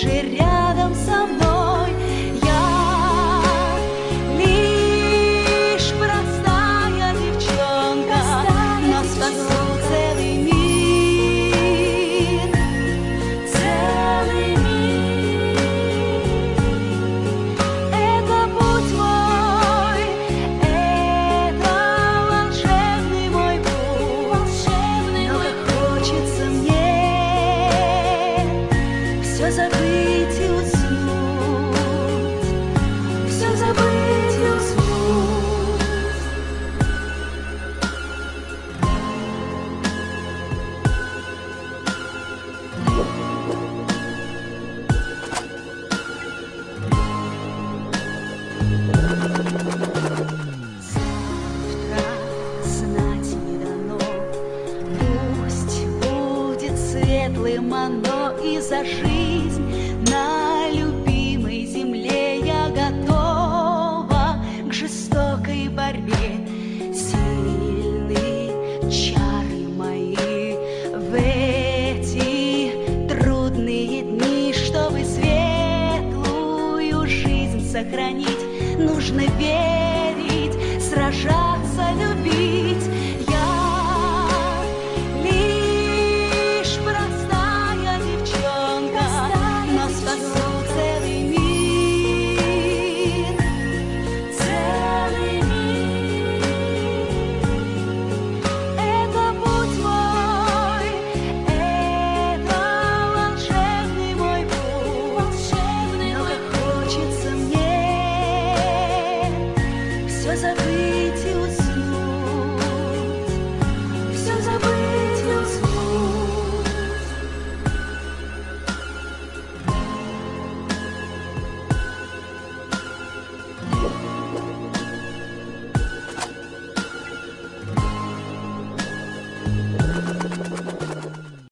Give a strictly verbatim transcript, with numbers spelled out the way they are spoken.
же рядом со мной. Я лишь простая девчонка, но спасу целый мир, целый мир. Это путь мой, это волшебный мой путь, волшебный мой путь. Хочется мне все забыть и уснуть, все забыть и уснуть. Завтра знать не дано, пусть будет светлым оно, и за жизнь на любимой земле я готова к жестокой борьбе. Сильны чары мои в эти трудные дни, чтобы светлую жизнь сохранить, нужно верить